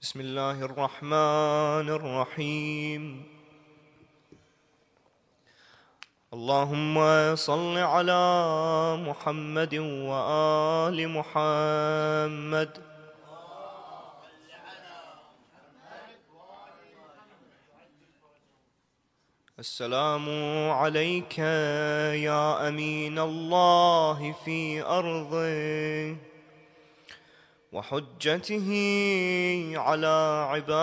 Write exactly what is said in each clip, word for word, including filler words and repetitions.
بسم الله الرحمن الرحيم. اللهم صل على محمد وآل محمد. السلام عليك يا أمين الله في أرضه وحجته على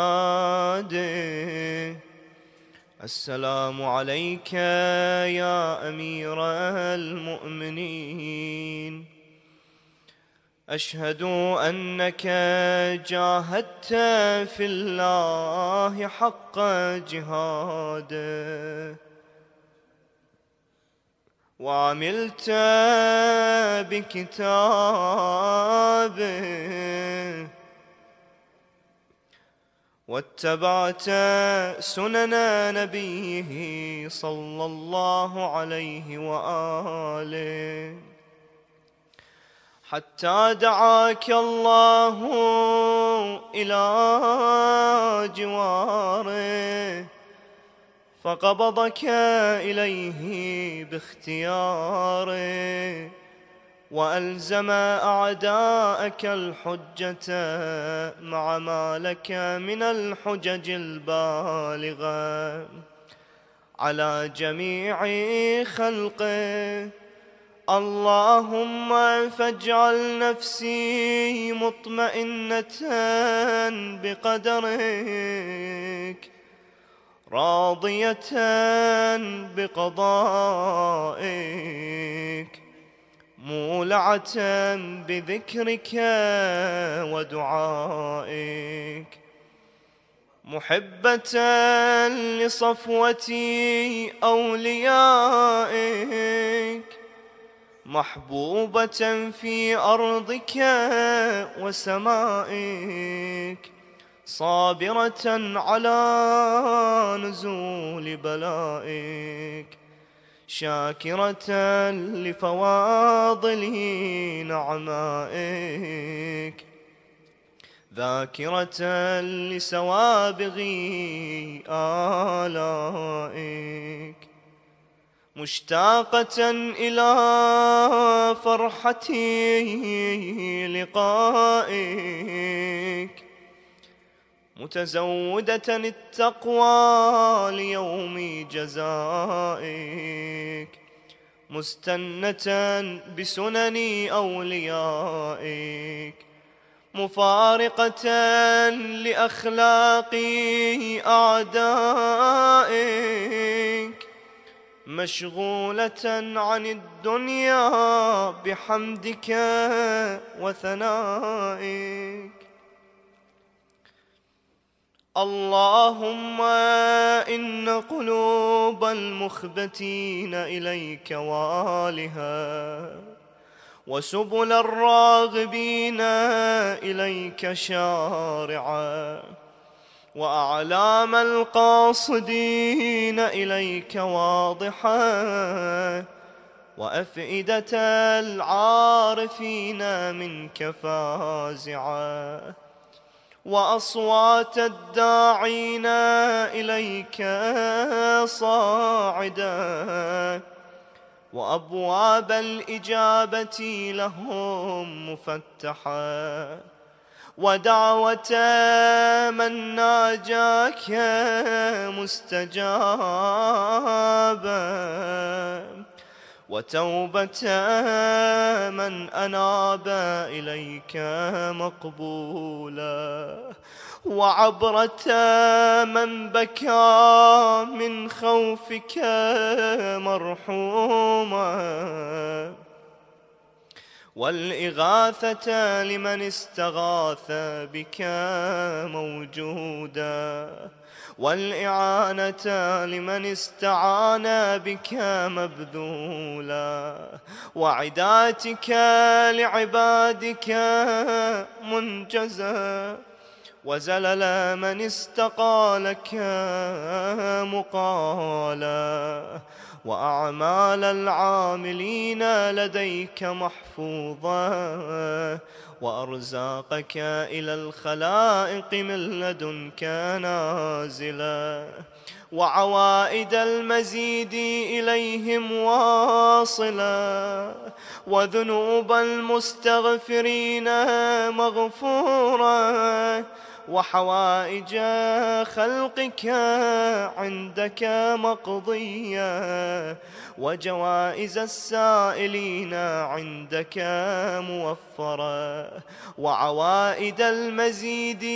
عباده. السلام عليك يا أمير المؤمنين. أشهد أنك جاهدت في الله حق جهاده وعملت بكتابه واتبعت سنن نبيه صلى الله عليه وآله حتى دعاك الله إلى جواره فقبضك إليه باختياره وألزم أعداءك الحجة مع ما لك من الحجج البالغة على جميع خلقه. اللهم فاجعل نفسي مطمئنة بقدرك راضية بقضائك مولعة بذكرك ودعائك محبة لصفوة أوليائك محبوبة في أرضك وسمائك صابرة على نزول بلائك شاكرة لفواضل نعمائك ذاكرة لسوابغ آلائك مشتاقة إلى فرحة لقائك متزودة التقوى ليوم جزائك مستنة بسنن أوليائك مفارقة لأخلاق أعدائك مشغولة عن الدنيا بحمدك وثنائك. اللهم إن قلوب المخبتين إليك والها وسبل الراغبين إليك شارعا وأعلام القاصدين إليك واضحا وأفئدة العارفين منك فازعا وأصوات الداعين إليك صاعدا وأبواب الإجابة لهم مفتحا ودعوة من ناجاك مستجابا وتوبة من أناب إليك مقبولا وعبرة من بكى من خوفك مرحوما والإغاثة لمن استغاث بك موجودا والإعانة لمن استعان بك مبذولا وعداتك لعبادك منجزا وزلل من استقالك مقالا وأعمال العاملين لديك محفوظة وأرزاقك إلى الخلائق من لدنك نازلا، وعوائد المزيد إليهم واصلا، وذنوب المستغفرين مغفورا، وحوائج خلقك عندك مقضية، وجوائز السائلين عندك موفرة، وعوائد المزيد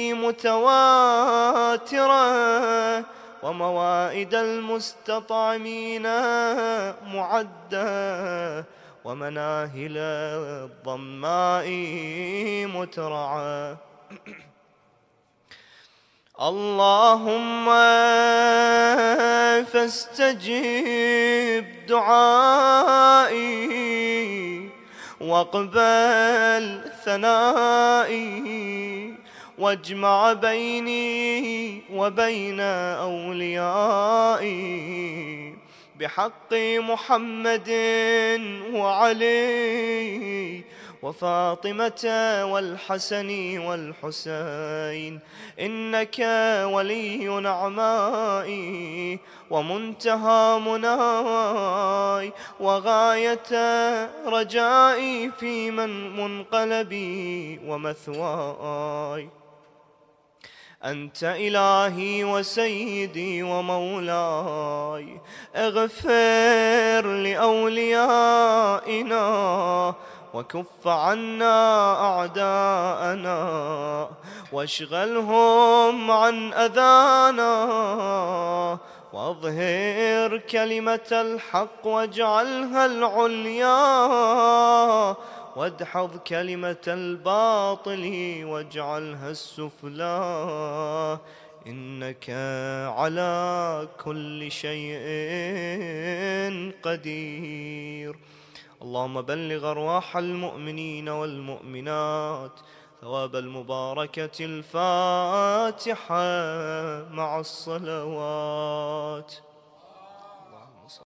متواترة، وموائد المستطعمين معدة، ومناهل الظماء مترعة. اللهم فاستجب دعائي واقبل ثنائي، واجمع بيني وبين أوليائي بحق محمد وعلي وفاطمة والحسن والحسين، إنك ولي نعمائي ومنتهى مناي وغاية رجائي في من منقلبي ومثواي. أنت إلهي وسيدي ومولاي، اغفر لأوليائنا وكف عنا أعداءنا، واشغلهم عن أذانا، واظهر كلمة الحق واجعلها العليا، وادحض كلمة الباطل واجعلها السفلى، إنك على كل شيء قدير. اللهم بلغ أرواح المؤمنين والمؤمنات ثواب المباركة الفاتحة مع الصلوات.